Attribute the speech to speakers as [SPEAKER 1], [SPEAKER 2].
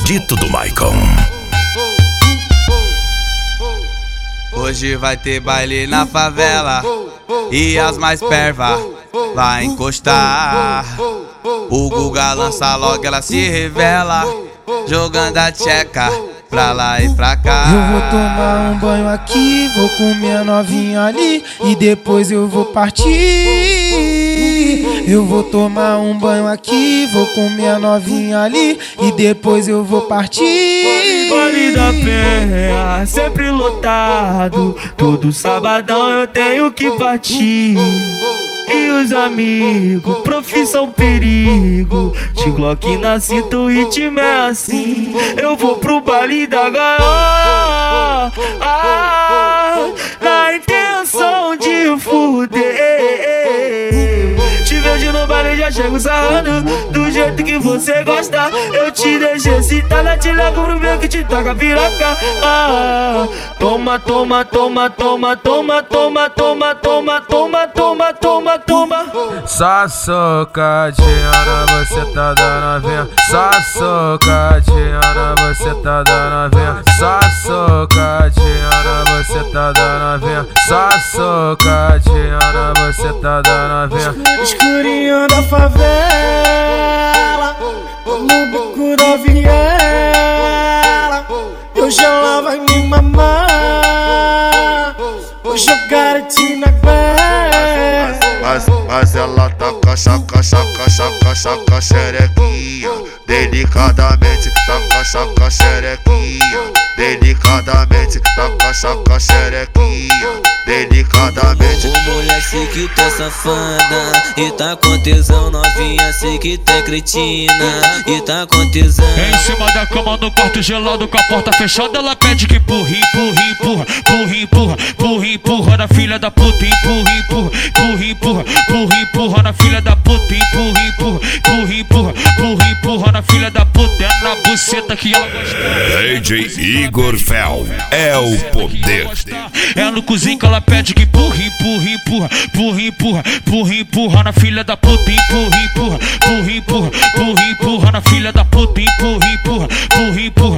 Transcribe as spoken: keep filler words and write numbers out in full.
[SPEAKER 1] Maldito do Maicon.
[SPEAKER 2] Hoje vai ter baile na favela e as mais perva vai encostar. O Guga lança logo, ela se revela, jogando a tcheca pra lá e pra cá.
[SPEAKER 3] Eu vou tomar um banho aqui, vou comer a novinha ali e depois eu vou partir. Eu vou tomar um banho aqui, vou comer a novinha ali e depois eu vou partir.
[SPEAKER 4] Baile da Penha, sempre lotado, todo sabadão eu tenho que partir. E os amigos, profissão perigo, de Glock na cinta, o ritmo é assim. Eu vou pro baile da gaiola, ah, na intenção de fuder. Te vejo no baile, já chego sarrando do jeito que você gosta. Eu te deixo excitada, te levo pro meu que te toca piroca. Ah, toma, toma, toma, toma, toma, toma, toma, toma, toma, toma, toma, toma.
[SPEAKER 5] Só socadinha, você tá dando vinha. Só socadinha, você tá dando vinha. Só socadinha, você tá dando vinha. Só socadinha, você tá dando vinha.
[SPEAKER 4] Escurinho da favela, no bico da viela, hoje ela vai me mamar, vou jogar te na guerra.
[SPEAKER 6] Mas, mas ela tá cacha, cacha, cacha, cacha, cacha, xerequinha. Delicadamente tá cacha, cacha, xerequinha. Delicadamente tá cacha, cacha, xerequinha. Delicadamente.
[SPEAKER 7] Ô mulher, sei que tá safada e tá com tesão. Novinha, sei que tá cretina e tá com tesão.
[SPEAKER 8] Em cima da cama no quarto gelado, com a porta fechada, ela pede que empurra, empurra, empurra, empurra, empurra, empurra, empurra na filha da puta, empurra, empurra, empurra, empurra, empurra, empurra na filha da puta, empurra, empurra, empurra, empurra, empurra, empurra na filha da puta. É na buceta que ela gosta.
[SPEAKER 1] D J Igor Fel é o poder.
[SPEAKER 8] É no cozinho que ela pede que empurra, empurra, empurra, empurra, empurra, empurra, empurra na filha da puta, empurra, empurra, empurra, empurra, empurra, empurra na filha da puta, empurra, empurra, empurra, empurra,